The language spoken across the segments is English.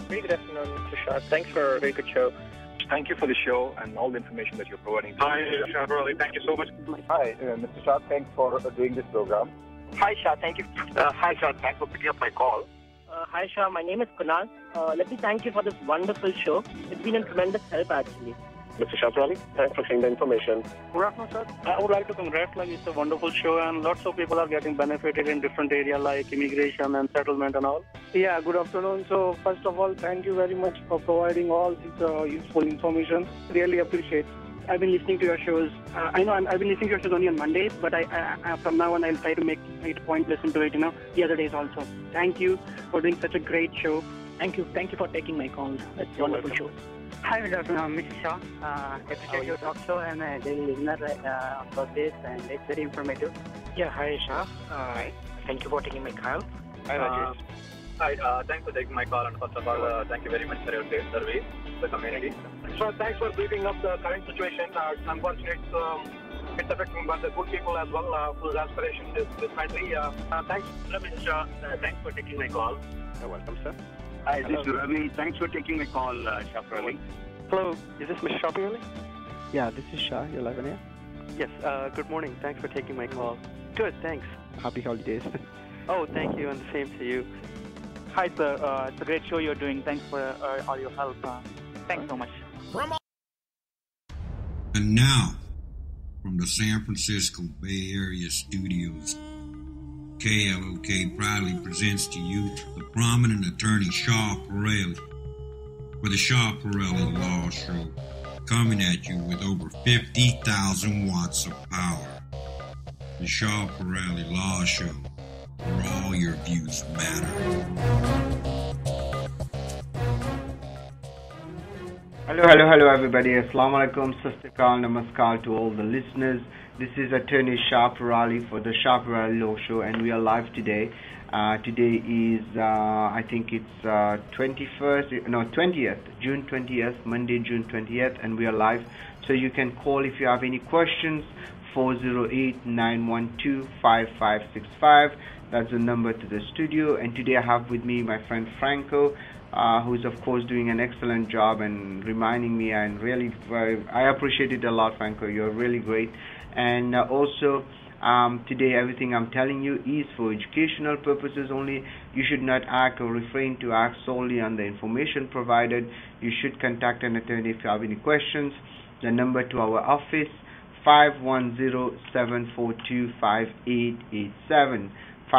Very good afternoon, Mr. Shah. Thanks for a very good show. Thank you for the show and all the information that you're providing. Hi, Shah Parali. Thank you so much. Hi, Mr. Shah. Thanks for doing this program. Hi, Shah. Thank you. Hi, Shah. Thanks for picking up my call. Hi, Shah. My name is Kunal. Let me thank you for this wonderful show. It's been a tremendous help, actually. Mr. Shah Parali, thanks for sharing the information. Good afternoon, sir. I would like to congratulate. It's a wonderful show, and lots of people are getting benefited in different areas like immigration and settlement and all. Yeah, good afternoon. So, first of all, thank you very much for providing all this useful information. Really appreciate. I've been listening to your shows. I know I've been listening to your shows only on Mondays, but I from now on I'll try to make it a point to listen to it, the other days also. Thank you for doing such a great show. Thank you for taking my call. It's a wonderful show. Hi, good afternoon, Mr. Shah. Appreciate your talk show and daily listener about this, and it's very informative. Yeah, hi, Shah. Thank you for taking my call. Hi, Rajesh. Hi, thanks for taking my call, and first of all, thank you very much for your service to the community. So, thanks for briefing up the current situation. Unfortunately, it's affecting but the good people as well, whose aspiration is this country. Thanks, Mr. Shah. Thanks for taking my call. You're welcome, sir. Hi, this is Ravi. Thanks for taking my call, Shah Parali. Hello, is this Mr. Shah Parali? Yeah, this is Shah. You're live on air. Yes. Good morning. Thanks for taking my call. Good. Thanks. Happy holidays. Oh, thank you, and the same to you. Hi, sir. It's a great show you're doing. Thanks for all your help. Thanks so much. And now, from the San Francisco Bay Area studios, KLOK proudly presents to you the prominent attorney Shah Parali for the Shah Parali Law Show, coming at you with over 50,000 watts of power. The Shah Parali Law Show, where all your views matter. Hello everybody. Assalamu alaikum, Sastakal, Namaskar to all the listeners. This is attorney Shah Parali for the Shah Parali Law Show, and we are live today. Today is, I think it's 20th, June 20th, Monday, June 20th, and we are live. So you can call if you have any questions, 408-912-5565. That's the number to the studio. And today I have with me my friend Franco, who's of course doing an excellent job and reminding me, and really I appreciate it a lot, Franco. You're really great. And also today everything I'm telling you is for educational purposes only. You should not act or refrain to act solely on the information provided. You should contact an attorney if you have any questions. The number to our office, 510-742-5887.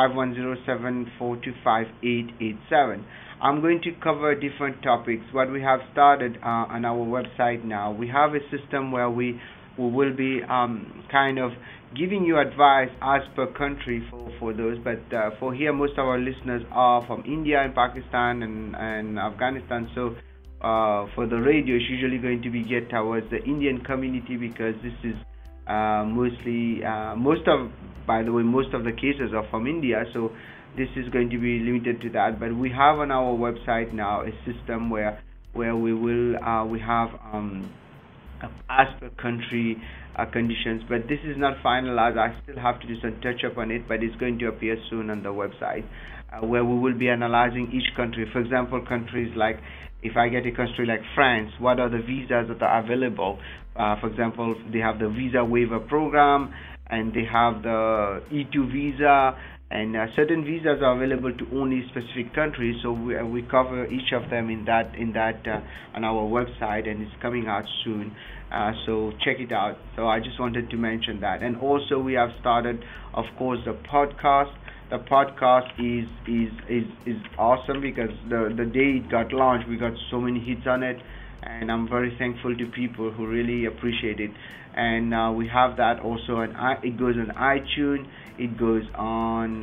510-742-5887. I'm going to cover different topics. What we have started on our website now, we have a system where we will be kind of giving you advice as per country for those. But for here, most of our listeners are from India and Pakistan and Afghanistan. So for the radio, it's usually going to be geared towards the Indian community, because this is mostly most of the cases are from India. So this is going to be limited to that. But we have on our website now a system where we will we have as per country conditions, but this is not finalized. I still have to do some touch up on it, but it's going to appear soon on the website, where we will be analyzing each country. For example, countries like, if I get a country like France, what are the visas that are available? For example, they have the visa waiver program, and they have the E2 visa, and certain visas are available to only specific countries. So we cover each of them in that on our website, and it's coming out soon. So check it out. So I just wanted to mention that. And also we have started, of course, the podcast. The podcast is awesome, because the day it got launched, we got so many hits on it, and I'm very thankful to people who really appreciate it. And we have that also on it goes on iTunes, it goes on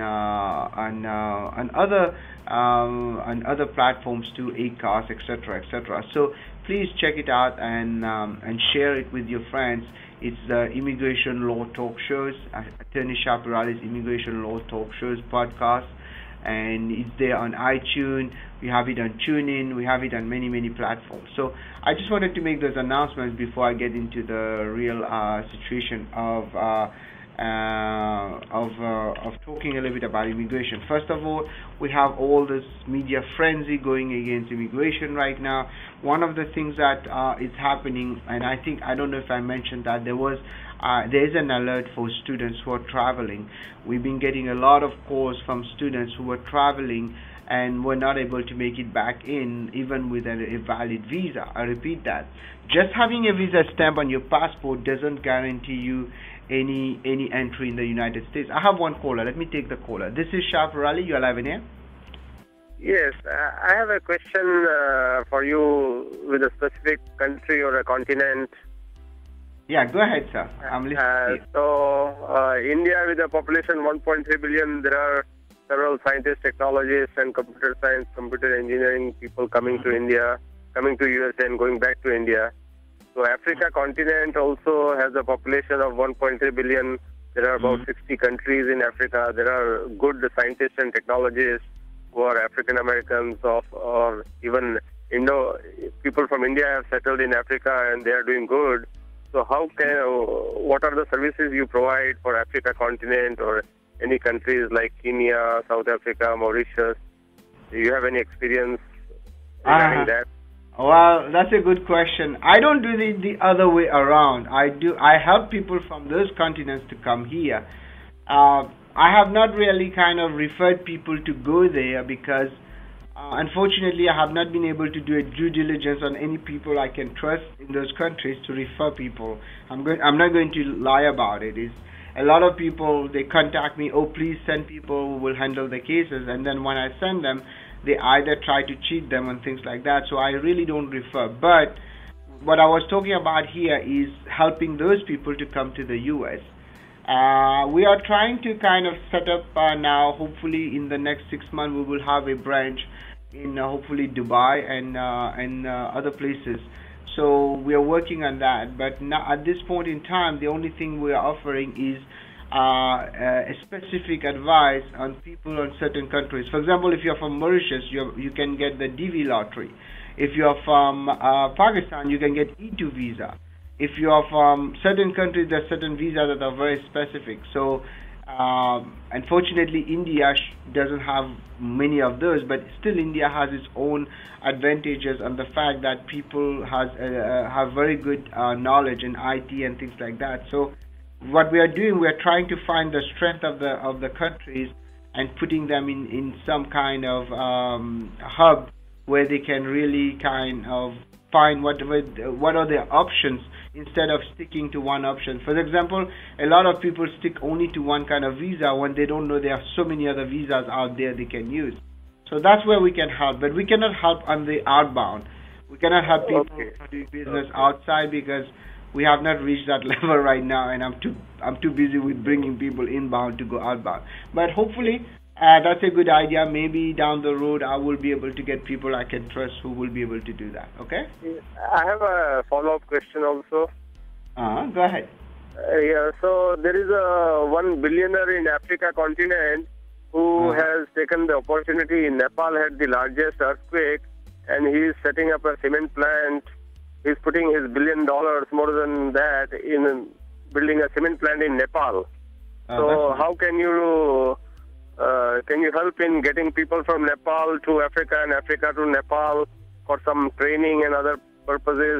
other platforms too, Acast, etc. So please check it out and share it with your friends. It's the Immigration Law Talk Shows, Attorney Shah Parali's Immigration Law Talk Shows podcast, and it's there on iTunes. We have it on TuneIn. We have it on many platforms. So I just wanted to make those announcements before I get into the real situation of of talking a little bit about immigration. First of all, we have all this media frenzy going against immigration right now. One of the things that is happening, and I don't know if I mentioned that there is an alert for students who are traveling. We've been getting a lot of calls from students who were traveling and were not able to make it back in, even with a valid visa. I repeat that. Just having a visa stamp on your passport doesn't guarantee you any entry in the United States. I have one caller. Let me take the caller. This is Shah Parali. You're live in here. Yes, I have a question for you with a specific country or a continent. Yeah, go ahead, sir. I'm listening. India with a population 1.3 billion, there are several scientists, technologists, and computer science, computer engineering people coming to India, coming to USA and going back to India. So Africa continent also has a population of 1.3 billion. There are about 60 countries in Africa. There are good scientists and technologists who are African Americans or even people from India have settled in Africa and they are doing good. So what are the services you provide for Africa continent or any countries like Kenya, South Africa, Mauritius? Do you have any experience regarding that? Well, that's a good question. I don't do the other way around. I help people from those continents to come here. I have not really kind of referred people to go there because unfortunately I have not been able to do a due diligence on any people I can trust in those countries to refer people. I'm not going to lie about it. It's a lot of people, they contact me, oh please send people who will handle the cases, and then when I send them, they either try to cheat them and things like that. So I really don't refer. But what I was talking about here is helping those people to come to the US. We are trying to kind of set up now, hopefully in the next 6 months we will have a branch in hopefully Dubai and other places. So we are working on that, but now at this point in time the only thing we are offering is a specific advice on people on certain countries. For example, if you're from Mauritius, you can get the DV lottery. If you're from Pakistan, you can get E2 visa. If you are from certain countries, there are certain visas that are very specific. So unfortunately India doesn't have many of those, but still India has its own advantages on the fact that people have very good knowledge in IT and things like that. So what we are doing, we are trying to find the strength of the countries and putting them in some kind of hub where they can really kind of find what are their options instead of sticking to one option. For example, a lot of people stick only to one kind of visa when they don't know there are so many other visas out there they can use. So that's where we can help, but we cannot help on the outbound. We cannot help people doing business outside because we have not reached that level right now, and I'm too busy with bringing people inbound to go outbound. But hopefully that's a good idea. Maybe down the road I will be able to get people I can trust who will be able to do that. Okay? I have a follow-up question also. Go ahead. So there is a one billionaire in Africa continent who has taken the opportunity. In Nepal had the largest earthquake, and he is setting up a cement plant. He's putting his $1 billion, more than that, in building a cement plant in Nepal. So how can you help in getting people from Nepal to Africa and Africa to Nepal for some training and other purposes?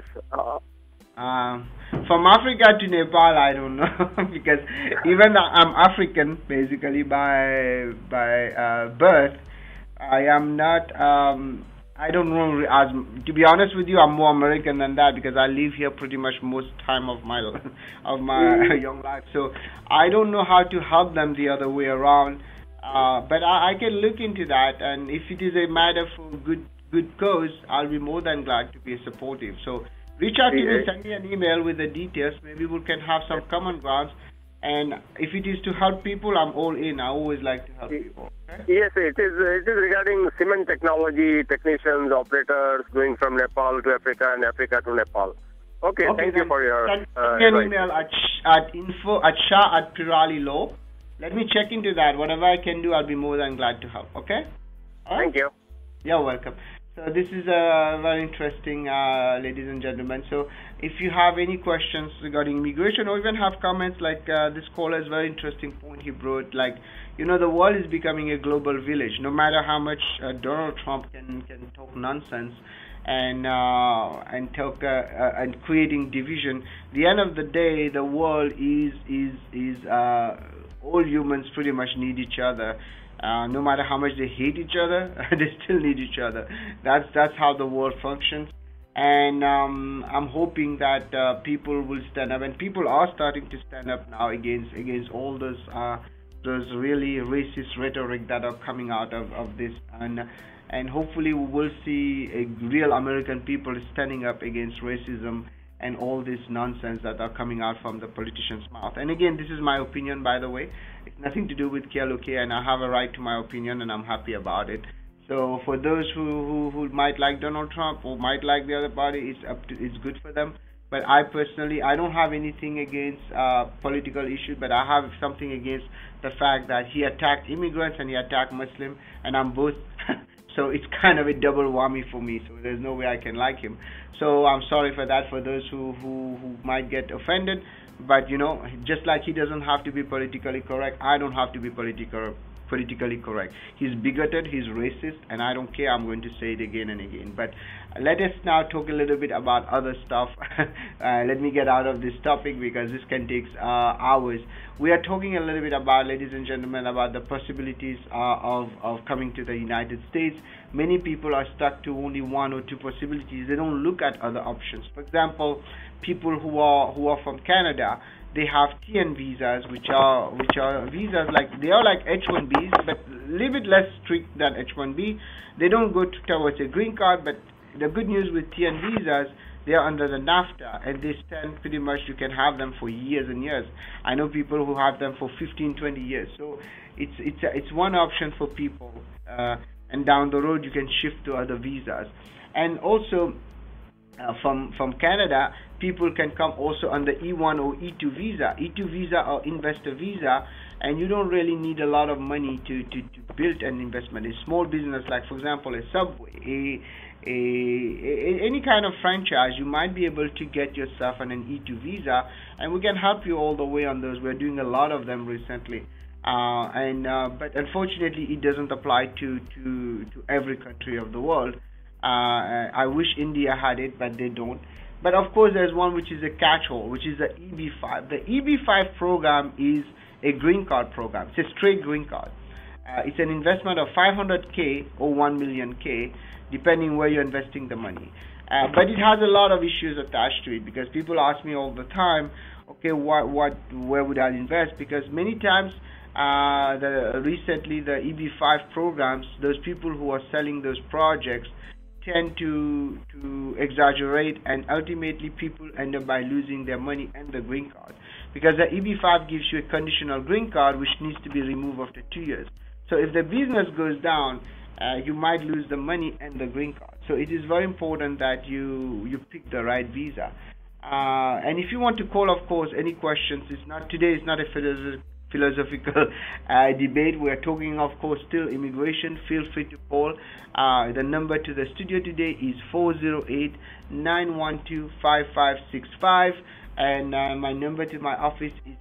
From Africa to Nepal, I don't know because even though I'm African basically by birth, I am not. I don't know. To be honest with you, I'm more American than that because I live here pretty much most time of my young life. So I don't know how to help them the other way around. But I can look into that, and if it is a matter for good cause, I'll be more than glad to be supportive. So reach out to me, send me an email with the details. Maybe we can have some common grounds. And if it is to help people, I'm all in. I always like to help people. Okay? Yes, it is regarding cement technology, technicians, operators going from Nepal to Africa and Africa to Nepal. Okay, thank you for your send me an email at info@shah@pirali.law. Let me check into that. Whatever I can do, I'll be more than glad to help. Okay? Thank you. You're welcome. So this is very interesting, ladies and gentlemen. So if you have any questions regarding immigration or even have comments like this caller's very interesting point he brought, like, the world is becoming a global village. No matter how much Donald Trump can talk nonsense and talk and creating division, the end of the day, the world is all humans pretty much need each other. No matter how much they hate each other, they still need each other. That's how the world functions. And I'm hoping that people will stand up, and people are starting to stand up now against all those really racist rhetoric that are coming out of this, and hopefully we will see a real American people standing up against racism and all this nonsense that are coming out from the politician's mouth. And again, this is my opinion, by the way. It's nothing to do with KLOK, and I have a right to my opinion, and I'm happy about it. So for those who might like Donald Trump or might like the other party, it's good for them. But I personally, I don't have anything against political issues, but I have something against the fact that he attacked immigrants and he attacked Muslims, and I'm both. So it's kind of a double whammy for me. So there's no way I can like him. So I'm sorry for that for those who might get offended. But just like he doesn't have to be politically correct, I don't have to be politically correct. He's bigoted, he's racist, and I don't care. I'm going to say it again and again. But let us now talk a little bit about other stuff. Let me get out of this topic because this can take hours. We are talking a little bit about, ladies and gentlemen, about the possibilities of coming to the United States. Many people are stuck to only one or two possibilities. They don't look at other options. For example, people who are from Canada, they have TN visas, which are visas they are like H-1Bs, but a little bit less strict than H-1B. They don't go towards a green card, but the good news with TN visas, they are under the NAFTA, and they stand pretty much, you can have them for years and years. I know people who have them for 15, 20 years. So it's one option for people, and down the road you can shift to other visas. And also from Canada, people can come also under E1 or E2 visa. E2 visa or investor visa, and you don't really need a lot of money to build an investment. A small business, like for example a Subway, any kind of franchise, you might be able to get yourself on an E2 visa, and we can help you all the way on those. We're doing a lot of them recently, but unfortunately it doesn't apply to every country of the world. I wish India had it, but they don't. But of course there's one which is a catch-all, which is the EB-5. The EB-5 program is a green card program. It's a straight green card. It's an investment of 500K or 1 million K, depending where you're investing the money. But it has a lot of issues attached to it, because people ask me all the time, okay, where would I invest? Because many times recently the EB-5 programs, those people who are selling those projects tend to exaggerate, and ultimately people end up by losing their money and the green card, because the EB-5 gives you a conditional green card which needs to be removed after 2 years. So if the business goes down, you might lose the money and the green card. So it is very important that you pick the right visa. And if you want to call, of course, any questions, today is not a philosophical debate. We are talking, of course, still immigration. Feel free to call. The number to the studio today is 408-912-5565, and my number to my office is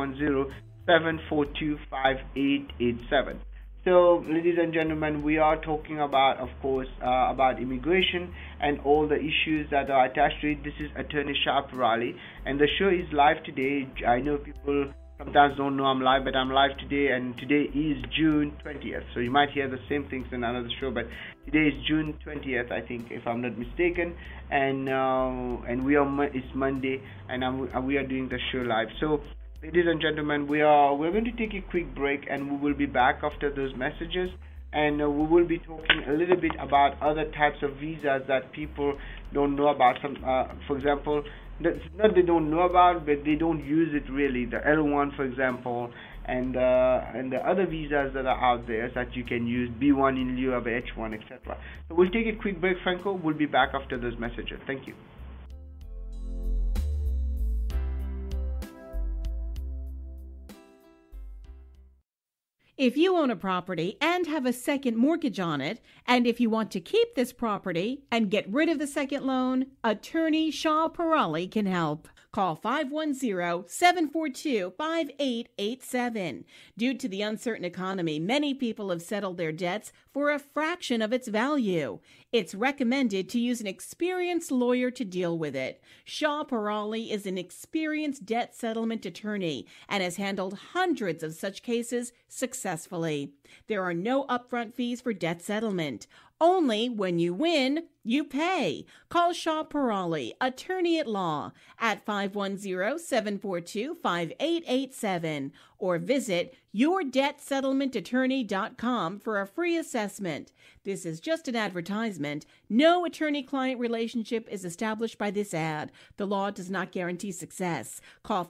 510-742-5887. So, ladies and gentlemen, we are talking about, of course, about immigration and all the issues that are attached to it. This is Attorney Shah Parali, and the show is live today. I know people sometimes don't know I'm live, but I'm live today, and today is June 20th. So you might hear the same things in another show, but today is June 20th, I think, if I'm not mistaken, and it's Monday, and we are doing the show live. So, ladies and gentlemen, we're going to take a quick break, and we will be back after those messages, and we will be talking a little bit about other types of visas that people don't know about. For example, not they don't know about, but they don't use it really. The L1, for example, and the other visas that are out there that you can use, B1 in lieu of H1, etc. So we'll take a quick break, Franco. We'll be back after those messages. Thank you. If you own a property and have a second mortgage on it, and if you want to keep this property and get rid of the second loan, attorney Shah Parali can help. Call 510-742-5887. Due to the uncertain economy, many people have settled their debts for a fraction of its value. It's recommended to use an experienced lawyer to deal with it. Shah Parali is an experienced debt settlement attorney and has handled hundreds of such cases successfully. There are no upfront fees for debt settlement. Only when you win, you pay. Call Shah Parali, attorney at law, at 510-742-5887 or visit yourdebtsettlementattorney.com for a free assessment. This is just an advertisement. No attorney-client relationship is established by this ad. The law does not guarantee success. Call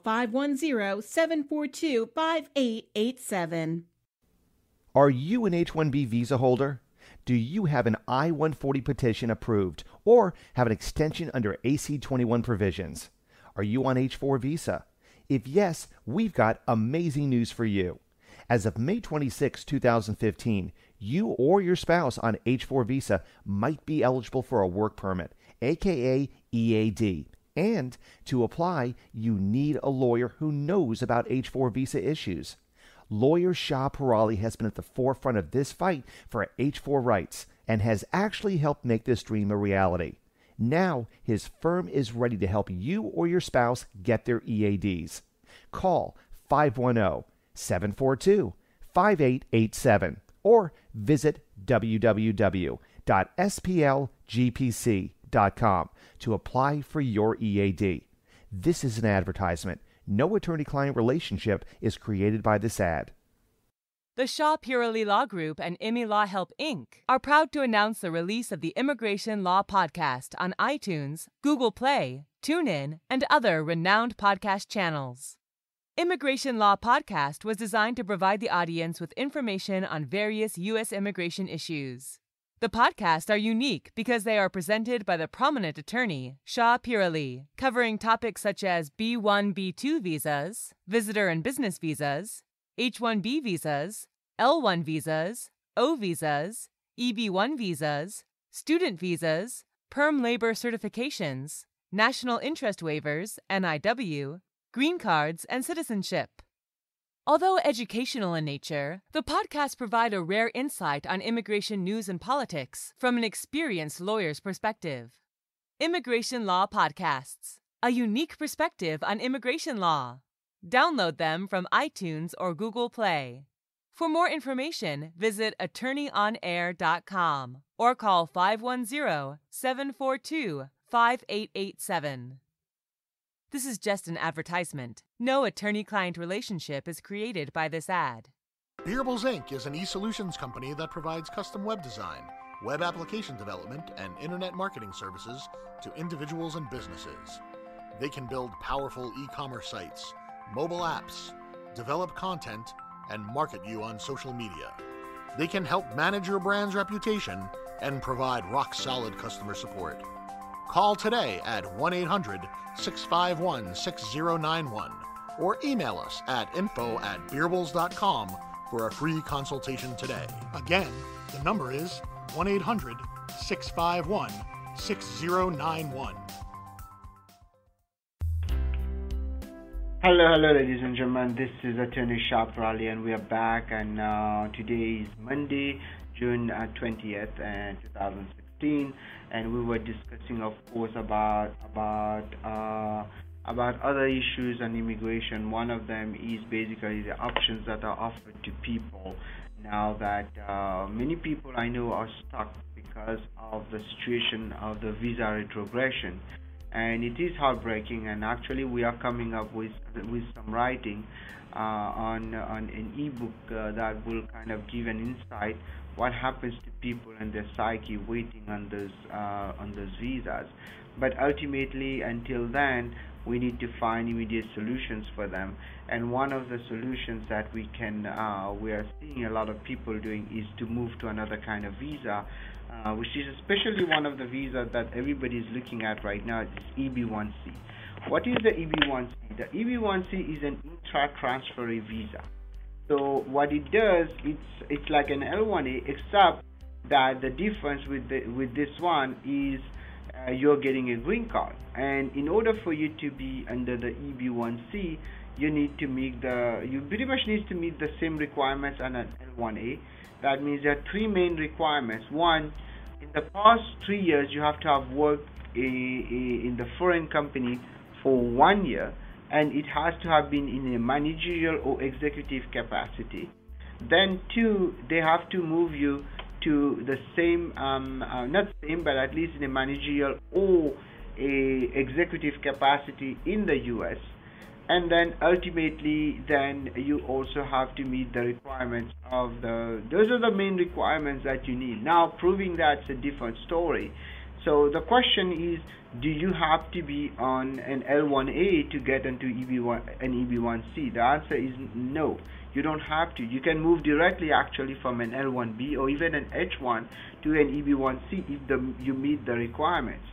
510-742-5887. Are you an H-1B visa holder? Do you have an I-140 petition approved or have an extension under AC-21 provisions? Are you on H-4 visa? If yes, we've got amazing news for you. As of May 26, 2015, you or your spouse on H-4 visa might be eligible for a work permit, aka EAD. And to apply, you need a lawyer who knows about H-4 visa issues. Lawyer Shah Parali has been at the forefront of this fight for H-4 rights and has actually helped make this dream a reality. Now, his firm is ready to help you or your spouse get their EADs. Call 510-742-5887 or visit www.splgpc.com to apply for your EAD. This is an advertisement. No attorney-client relationship is created by this ad. The Shah Parali Law Group and IMI Law Help, Inc. are proud to announce the release of the Immigration Law Podcast on iTunes, Google Play, TuneIn, and other renowned podcast channels. Immigration Law Podcast was designed to provide the audience with information on various U.S. immigration issues. The podcasts are unique because they are presented by the prominent attorney, Shah Parali, covering topics such as B-1, B-2 visas, visitor and business visas, H-1B visas, L-1 visas, O visas, EB-1 visas, student visas, perm labor certifications, national interest waivers, NIW, green cards, and citizenship. Although educational in nature, the podcasts provide a rare insight on immigration news and politics from an experienced lawyer's perspective. Immigration Law Podcasts, a unique perspective on immigration law. Download them from iTunes or Google Play. For more information, visit attorneyonair.com or call 510-742-5887. This is just an advertisement. No attorney-client relationship is created by this ad. Beerables Inc. is an e-solutions company that provides custom web design, web application development, and internet marketing services to individuals and businesses. They can build powerful e-commerce sites, mobile apps, develop content, and market you on social media. They can help manage your brand's reputation and provide rock-solid customer support. Call today at 1-800-651-6091 or email us at info@beerables.com for a free consultation today. Again, the number is 1-800-651-6091. Hello, ladies and gentlemen. This is Attorney Shah Parali, and we are back. And today is Monday, June 20th, 2016, and we were discussing, of course, about other issues on immigration. One of them is basically the options that are offered to people now that many people I know are stuck because of the situation of the visa retrogression. And it is heartbreaking, and actually we are coming up with some writing on an ebook that will kind of give an insight what happens to people and their psyche waiting on those visas. But ultimately, until then, we need to find immediate solutions for them. And one of the solutions that we are seeing a lot of people doing is to move to another kind of visa, which is especially one of the visas that everybody is looking at right now. It's EB-1C. What is the EB-1C? The EB-1C is an intra-transferee visa. So what it does, it's like an L1A, except that the difference with this one is you're getting a green card. And in order for you to be under the EB1C, you pretty much need to meet the same requirements as an L1A. That means there are three main requirements. One, in the past 3 years, you have to have worked in the foreign company for 1 year, and it has to have been in a managerial or executive capacity. Then two, they have to move you to the same, not same, but at least in a managerial or a executive capacity in the US. And then ultimately, then you also have to meet the requirements of those are the main requirements that you need. Now, proving that's a different story. So the question is, do you have to be on an L1A to get into an EB1C? The answer is no. You don't have to. You can move directly actually from an L1B or even an H1 to an EB1C if you meet the requirements.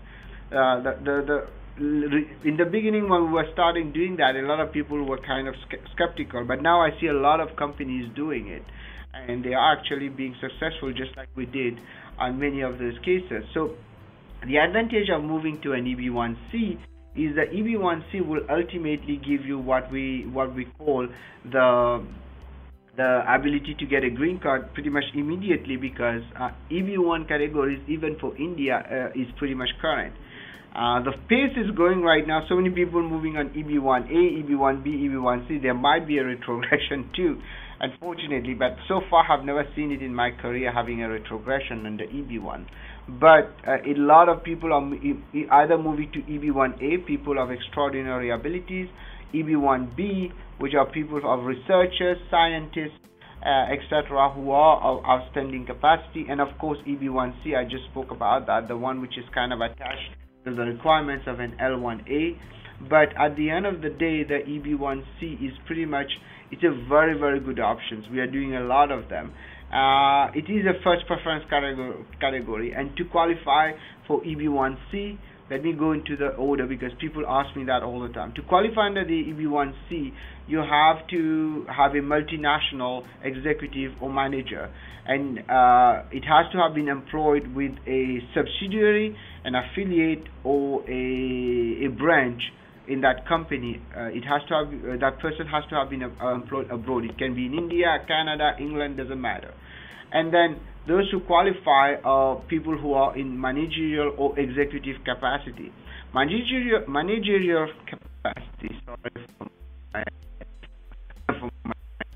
In the beginning, when we were starting doing that, a lot of people were kind of skeptical, but now I see a lot of companies doing it, and they are actually being successful, just like we did on many of those cases. So the advantage of moving to an EB1C is that EB1C will ultimately give you what we call the ability to get a green card pretty much immediately, because EB1 categories, even for India, is pretty much current. The pace is going right now. So many people moving on EB1A, EB1B, EB1C. There might be a retrogression too, unfortunately, but so far I've never seen it in my career having a retrogression under EB1. But a lot of people are either moving to EB1A, people of extraordinary abilities, EB1B, which are people of researchers, scientists, etc., who are of outstanding capacity, and of course EB1C, I just spoke about that, the one which is kind of attached to the requirements of an L1A. But at the end of the day, the EB1C is pretty much, it's a very, very good option. We are doing a lot of them. It is a first preference category, and to qualify for EB1C, let me go into the order because people ask me that all the time. To qualify under the EB1C, you have to have a multinational executive or manager, and it has to have been employed with a subsidiary, an affiliate, or a branch in that company. It has to have that person has to have been employed abroad. It can be in India, Canada, England, doesn't matter. And then those who qualify are people who are in managerial or executive capacity. Managerial capacity. Sorry for my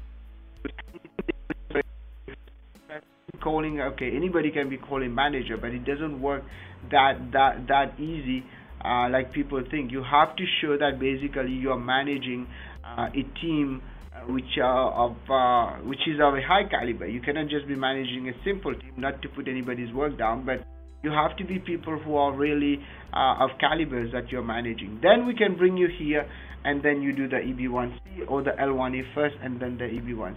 calling. Okay, anybody can be called a manager, but it doesn't work that easy. Like people think. You have to show that basically you are managing a team which is of a high caliber. You cannot just be managing a simple team, not to put anybody's work down, but you have to be people who are really of calibers that you're managing. Then we can bring you here, and then you do the EB1C or the L1A first, and then the EB1C.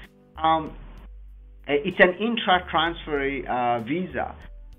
It's an intra-transfer visa,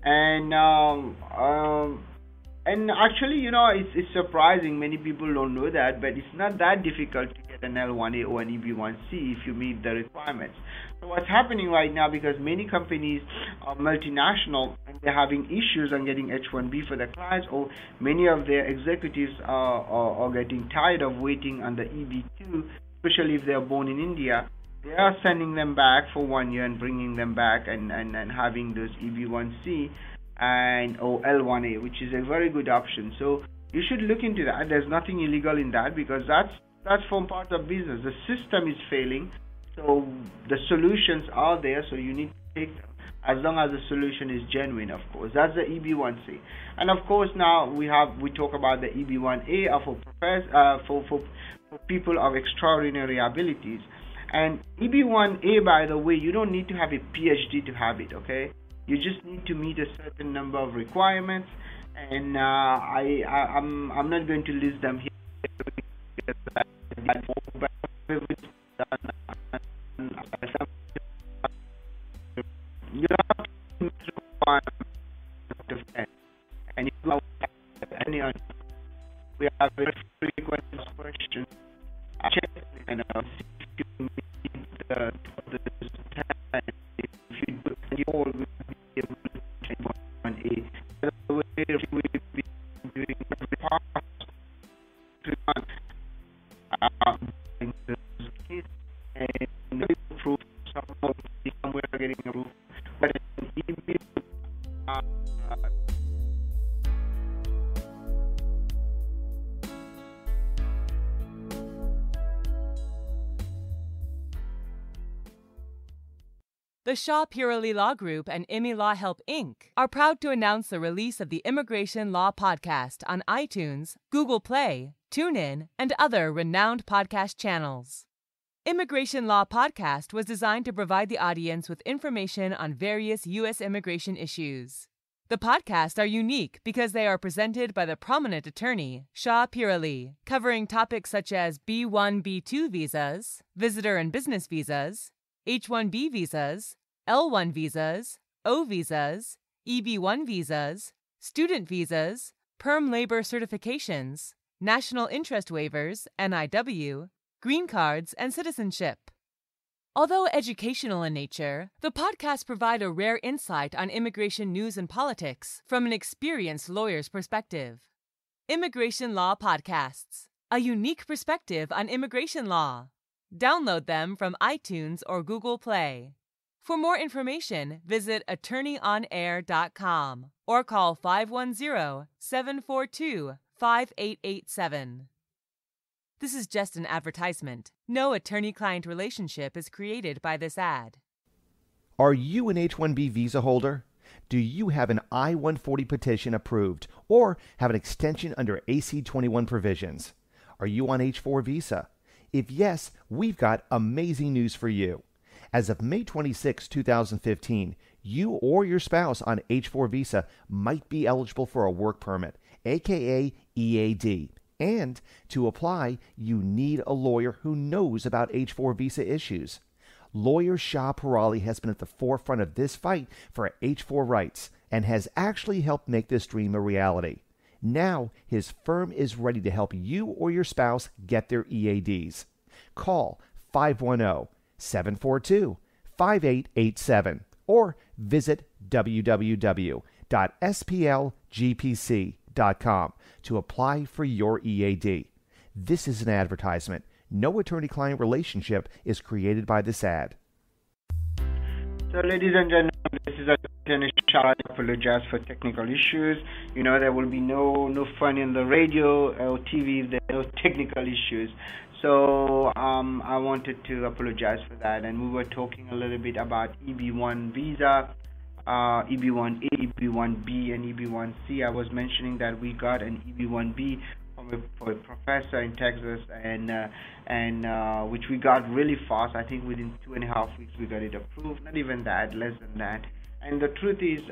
and actually, you know, it's surprising. Many people don't know that, but it's not that difficult to get an L1A or an EB1C if you meet the requirements. So what's happening right now, because many companies are multinational and they're having issues on getting H1B for their clients, or many of their executives are getting tired of waiting on the EB2, especially if they're born in India. They are sending them back for 1 year and bringing them back and having those EB1C or L1A, which is a very good option. So you should look into that. There's nothing illegal in that, because that's from part of business. The system is failing, so the solutions are there, so you need to take them, as long as the solution is genuine, of course. That's the EB1C. And of course, now we talk about the EB1A for people of extraordinary abilities. And EB1A, by the way, you don't need to have a PhD to have it, okay? You just need to meet a certain number of requirements, and I'm not going to list them here. You have to meet requirements of 10, and if you have any, we have very frequent questions. Check and see if you meet the regarding this case, and proof somehow somewhere getting a proof, but The Shaw Purely Law Group and IMI Law Help Inc. are proud to announce the release of the Immigration Law Podcast on iTunes, Google Play, TuneIn, and other renowned podcast channels. Immigration Law Podcast was designed to provide the audience with information on various U.S. immigration issues. The podcasts are unique because they are presented by the prominent attorney, Shaw Purely, covering topics such as B1, B2 visas, visitor and business visas, H-1B visas, L-1 visas, O visas, EB-1 visas, student visas, perm labor certifications, national interest waivers, NIW, green cards, and citizenship. Although educational in nature, the podcasts provide a rare insight on immigration news and politics from an experienced lawyer's perspective. Immigration Law Podcasts, a unique perspective on immigration law. Download them from iTunes or Google Play. For more information, visit attorneyonair.com or call 510-742-5887. This is just an advertisement. No attorney-client relationship is created by this ad. Are you an H-1B visa holder? Do you have an I-140 petition approved or have an extension under AC-21 provisions? Are you on H-4 visa? If yes, we've got amazing news for you. As of May 26, 2015, you or your spouse on H-4 visa might be eligible for a work permit, aka EAD. And to apply, you need a lawyer who knows about H-4 visa issues. Lawyer Shah Parali has been at the forefront of this fight for H-4 rights and has actually helped make this dream a reality. Now, his firm is ready to help you or your spouse get their EADs. Call 510-742-5887 or visit www.splgpc.com to apply for your EAD. This is an advertisement. No attorney-client relationship is created by this ad. So, ladies and gentlemen, this is Attorney Shah. I apologize for technical issues. You know, there will be no fun in the radio or TV if there are no technical issues. So, I wanted to apologize for that. And we were talking a little bit about EB-1 visa, EB-1A, EB-1B, and EB-1C. I was mentioning that we got an EB-1B for a professor in Texas, and which we got really fast. I think within 2.5 weeks we got it approved. Not even that, less than that. And the truth is,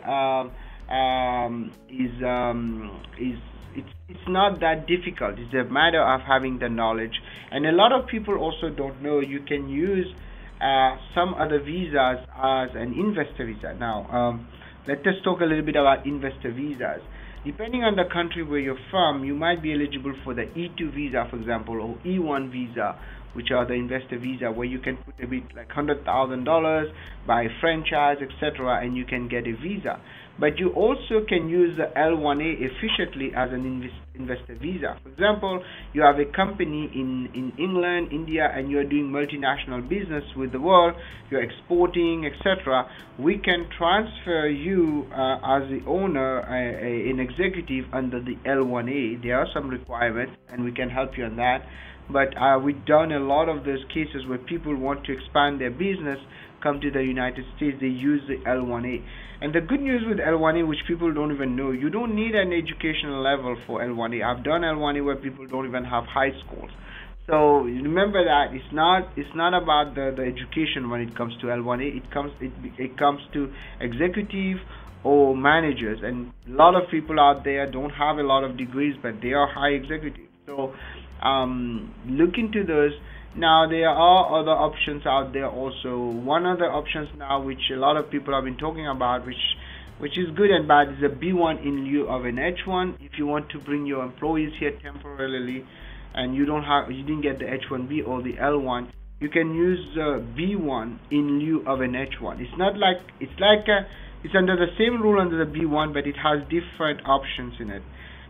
it's not that difficult. It's a matter of having the knowledge. And a lot of people also don't know you can use some other visas as an investor visa. Now, let us talk a little bit about investor visas. Depending on the country where you're from, you might be eligible for the E2 visa, for example, or E1 visa, which are the investor visa, where you can put a bit like $100,000, buy a franchise, etc., and you can get a visa. But you also can use the L1A efficiently as an investor visa. For example, you have a company in England, India, and you're doing multinational business with the world, you're exporting, etc. We can transfer you as the owner, an executive under the L1A. There are some requirements, and we can help you on that. But we've done a lot of those cases where people want to expand their business, come to the United States, they use the L1A. And the good news with L1A, which people don't even know, you don't need an educational level for L1A. I've done L1A where people don't even have high schools. So remember that it's not about the education when it comes to L1A. It comes to executive or managers, and a lot of people out there don't have a lot of degrees, but they are high executives. So look into those. Now there are other options out there also. One other options now which a lot of people have been talking about, which is good and bad, is a B1 in lieu of an H1. If you want to bring your employees here temporarily and you didn't get the H1B or the L1, you can use B1 in lieu of an H1. It's under the same rule under the B1, but it has different options in it.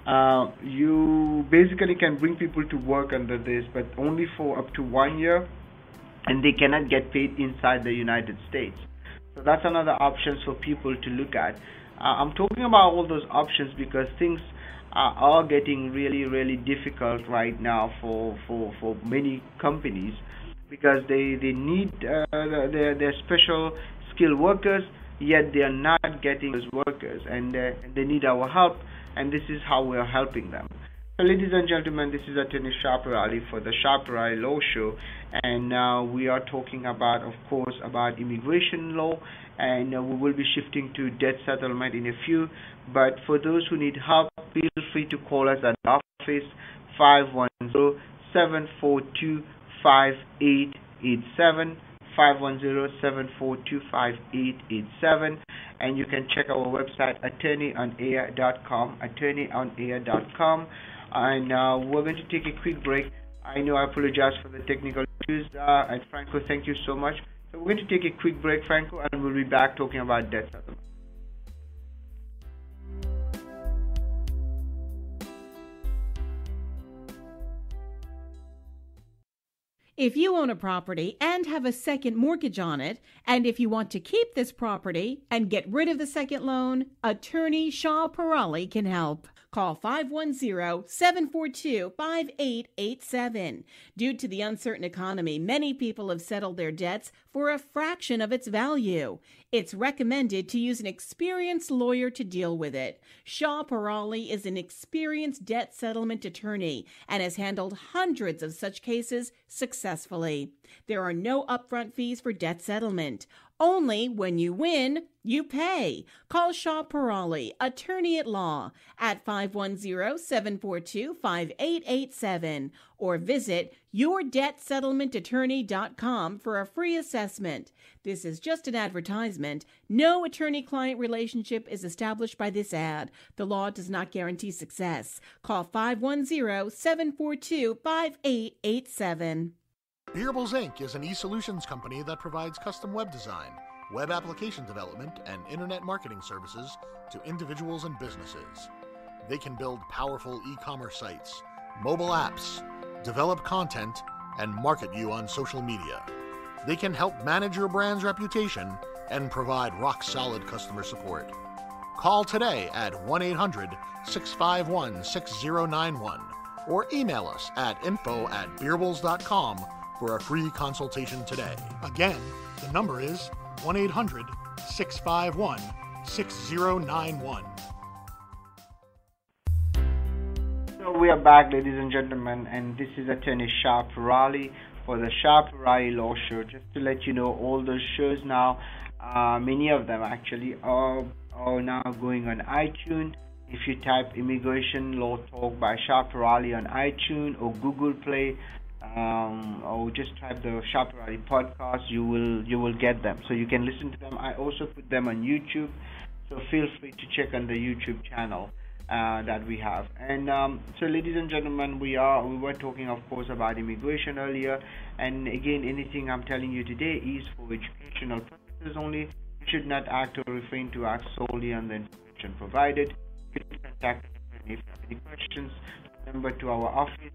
You basically can bring people to work under this, but only for up to 1 year, and they cannot get paid inside the United States. So that's another option for people to look at. I'm talking about all those options because things are getting really, really difficult right now for many companies, because they need their special skilled workers, yet they are not getting those workers, and they need our help, and this is how we are helping them. So ladies and gentlemen, this is Attorney Sharp Raleigh for the Sharp Raleigh Law Show, and we are talking about, of course, about immigration law, and we will be shifting to debt settlement in a few. But for those who need help, feel free to call us at the office 510-742-5887, 510-742-5887, and you can check our website attorneyonair.com, attorneyonair.com. And we're going to take a quick break. I know I apologize for the technical issues, and Franco, thank you so much. So we're going to take a quick break, Franco, and we'll be back talking about debt settlement. If you own a property and have a second mortgage on it, and if you want to keep this property and get rid of the second loan, Attorney Shaw Parali can help. Call 510-742-5887. Due to the uncertain economy, many people have settled their debts for a fraction of its value. It's recommended to use an experienced lawyer to deal with it. Shaw Parali is an experienced debt settlement attorney and has handled hundreds of such cases successfully. There are no upfront fees for debt settlement. Only when you win, you pay. Call Shaw Parali, attorney at law, at 510-742-5887 or visit yourdebtsettlementattorney.com for a free assessment. This is just an advertisement. No attorney-client relationship is established by this ad. The law does not guarantee success. Call 510-742-5887. Beerables Inc. is an e-solutions company that provides custom web design, web application development, and internet marketing services to individuals and businesses. They can build powerful e-commerce sites, mobile apps, develop content, and market you on social media. They can help manage your brand's reputation and provide rock-solid customer support. Call today at 1-800-651-6091 or email us at info@beerables.com for a free consultation today. Again, the number is 1-800-651-6091. So we are back, ladies and gentlemen, and this is Attorney Sharp Raleigh for the Sharp Raleigh Law Show. Just to let you know, all those shows now, many of them actually are now going on iTunes. If you type Immigration Law Talk by Sharp Raleigh on iTunes or Google Play, or just type the Sharp Raleigh podcast, you will get them, so you can listen to them. I also put them on YouTube, so feel free to check on the YouTube channel that we have. And so ladies and gentlemen, we were talking, of course, about immigration earlier, and again, anything I'm telling you today is for educational purposes only. You should not act or refrain to act solely on the information provided. You can contact us if you have any questions. Remember, to our office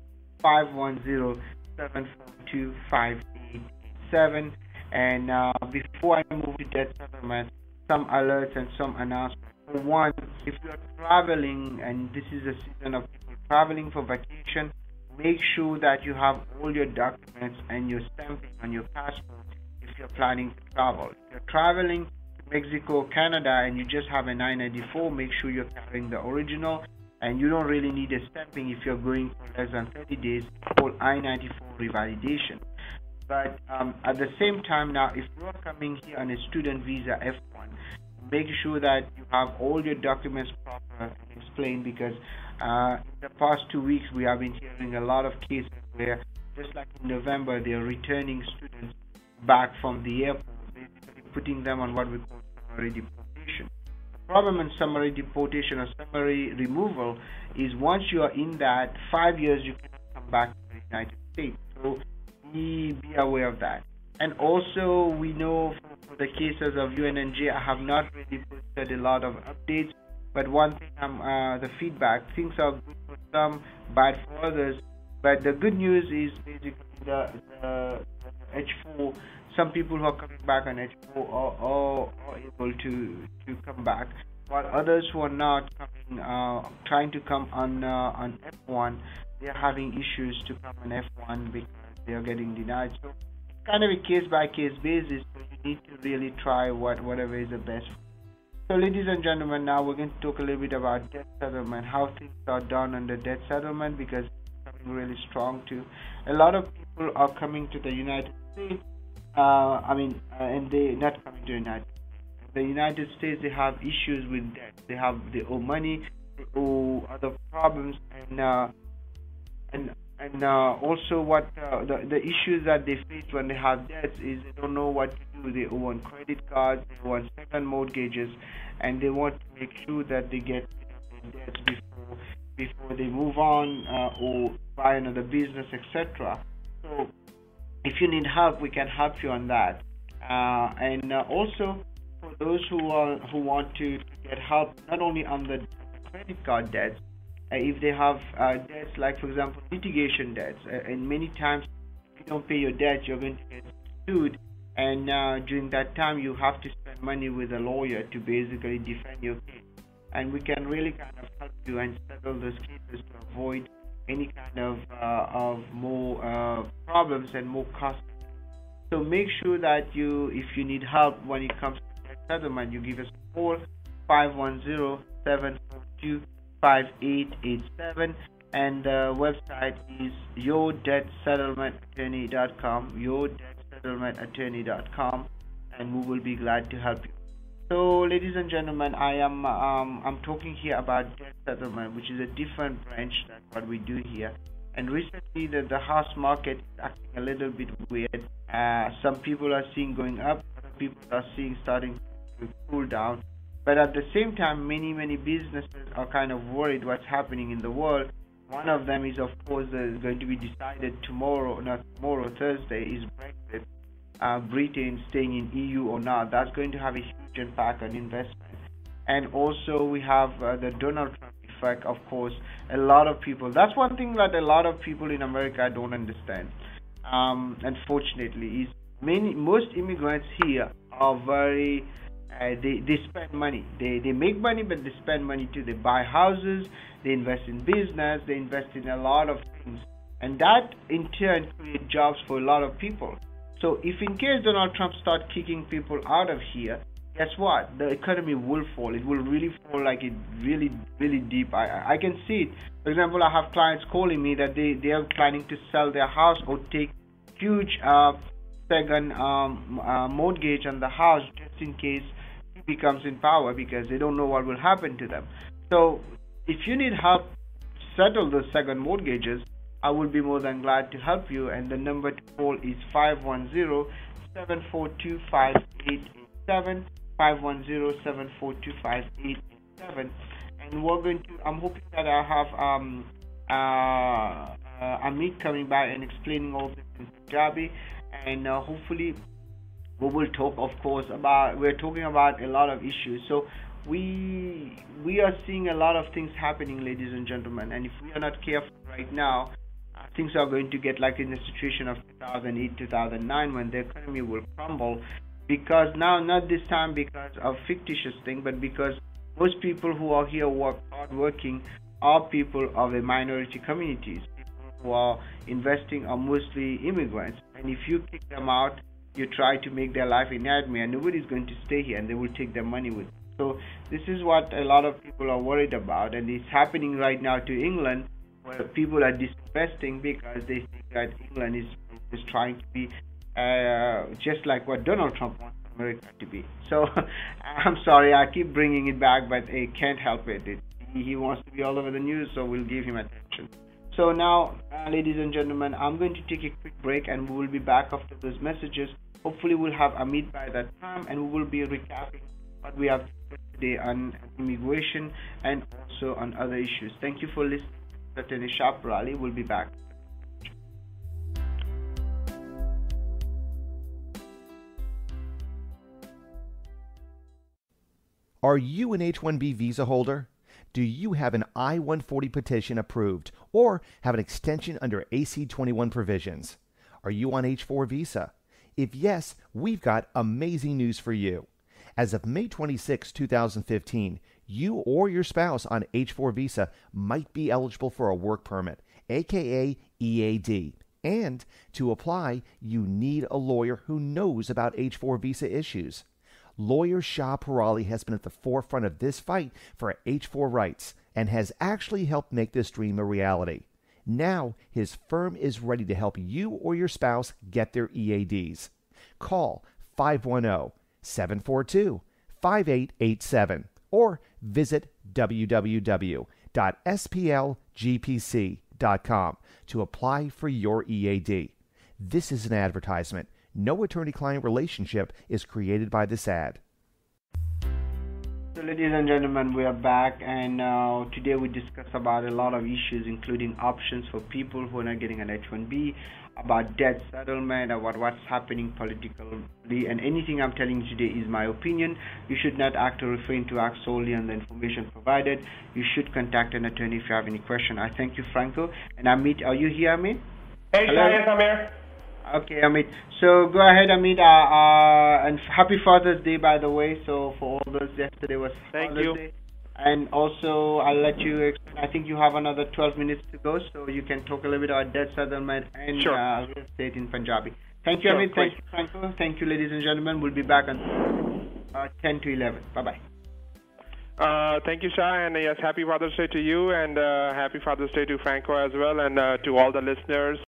510-742-5887. And before I move to debt settlement, some alerts and some announcements. For one, if you are traveling, and this is a season of people traveling for vacation, make sure that you have all your documents and your stamping on your passport if you're planning to travel. If you're traveling to Mexico or Canada and you just have an I-94, make sure you're carrying the original. And you don't really need a stamping if you're going for less than 30 days, called I-94 revalidation. But at the same time now, if you're coming here on a student visa F1, make sure that you have all your documents proper and explained, because in the past 2 weeks we have been hearing a lot of cases where, just like in November, they're returning students back from the airport, basically putting them on what we call summary deportation. Problem in summary deportation or summary removal is once you are in that 5 years, you cannot come back to the United States. So be aware of that. And also, we know for the cases of UNNJ, I have not really posted a lot of updates. But one thing, the feedback, things are good for some, bad for others. But the good news is basically the H4. Some people who are coming back on H4 are able to come back, while others who are not coming, trying to come on F1, they are having issues to come on F1 because they are getting denied. So it's kind of a case by case basis. So you need to really try whatever is the best. So ladies and gentlemen, now we're going to talk a little bit about debt settlement, how things are done under debt settlement, because it's coming really strong too. A lot of people are coming to the United States. And they not coming to the United States. They have issues with debt. They owe money, they owe other problems, and also what the issues that they face when they have debts is they don't know what to do. They owe on credit cards, they owe on second mortgages, and they want to make sure that they get their debts before they move on or buy another business, etc. So if you need help, we can help you on that. And also for those who want to get help not only on the credit card debts, if they have debts like, for example, litigation debts, and many times if you don't pay your debt, you're going to get sued, and during that time you have to spend money with a lawyer to basically defend your case. And we can really kind of help you and settle those cases to avoid any kind of more problems and more costs. So make sure that if you need help when it comes to debt settlement, you give us a call, 510-742-5887, and the website is yourdebtsettlementattorney.com, yourdebtsettlementattorney.com, and we will be glad to help you. So, ladies and gentlemen, I'm talking here about debt settlement, which is a different branch than what we do here. And recently, the house market is acting a little bit weird. Some people are seeing going up, other people are seeing starting to cool down. But at the same time, many businesses are kind of worried what's happening in the world. One of them is, of course, going to be decided Thursday, is Brexit. Britain staying in EU or not. That's going to have a huge impact on investment. And also we have the Donald Trump effect, of course. A lot of people, that's one thing that a lot of people in America don't understand, unfortunately, is most immigrants here are very they spend money. They make money, but they spend money too. They buy houses, they invest in business, they invest in a lot of things, and that in turn creates jobs for a lot of people. So if in case Donald Trump starts kicking people out of here, guess what? The economy will fall. It will really fall, like it really deep. I can see it. For example, I have clients calling me that they are planning to sell their house or take huge second mortgage on the house just in case he becomes in power, because they don't know what will happen to them. So if you need help settle those second mortgages, I will be more than glad to help you, and the number to call is 510-742-5887, 510-742-5887, and I'm hoping that I have Amit coming by and explaining all this in Punjabi, and hopefully we will talk, of course, we're talking about a lot of issues. So we are seeing a lot of things happening, ladies and gentlemen, and if we are not careful right now, things are going to get like in the situation of 2008, 2009, when the economy will crumble, because now, not this time because of fictitious thing, but because most people who are here hardworking are people of a minority communities. People who are investing are mostly immigrants, and if you kick them out, you try to make their life a nightmare. Nobody's going to stay here, and they will take their money with them. So this is what a lot of people are worried about, and it's happening right now to England, where people are disinvesting because they think that England is trying to be just like what Donald Trump wants America to be. So I'm sorry, I keep bringing it back, but I can't help it. He wants to be all over the news, so we'll give him attention. So now, ladies and gentlemen, I'm going to take a quick break, and we will be back after those messages. Hopefully we'll have Amit by that time, and we will be recapping what we have today on immigration and also on other issues. Thank you for listening. Attorney Shah Parali will be back. Are you an H-1B visa holder? Do you have an I-140 petition approved or have an extension under AC-21 provisions? Are you on H-4 visa? If yes, we've got amazing news for you. As of May 26, 2015, you or your spouse on H-4 visa might be eligible for a work permit, aka EAD. And to apply, you need a lawyer who knows about H-4 visa issues. Lawyer Shah Parali has been at the forefront of this fight for H-4 rights and has actually helped make this dream a reality. Now, his firm is ready to help you or your spouse get their EADs. Call 510-742-5887 or visit www.splgpc.com to apply for your EAD. This is an advertisement. No attorney-client relationship is created by this ad. So ladies and gentlemen, we are back, and today we discuss about a lot of issues, including options for people who are not getting an H-1B, about debt settlement, about what's happening politically, and anything I'm telling you today is my opinion. You should not act or refrain to act solely on the information provided. You should contact an attorney if you have any question. I thank you, Franco. And Amit, are you here, Amit? Hey, Shah, yes, I'm here. Okay, Amit. So go ahead, Amit. And happy Father's Day, by the way. So for all those, yesterday was Father's Day. And also, I'll let you explain. I think you have another 12 minutes to go, so you can talk a little bit about debt settlement and real estate in Punjabi. Thank you, Amit. Thank you, Franco. Thank you, ladies and gentlemen. We'll be back on 10 to 11. Bye-bye. Thank you, Shah, and yes, happy Father's Day to you, and happy Father's Day to Franco as well, and to all the listeners.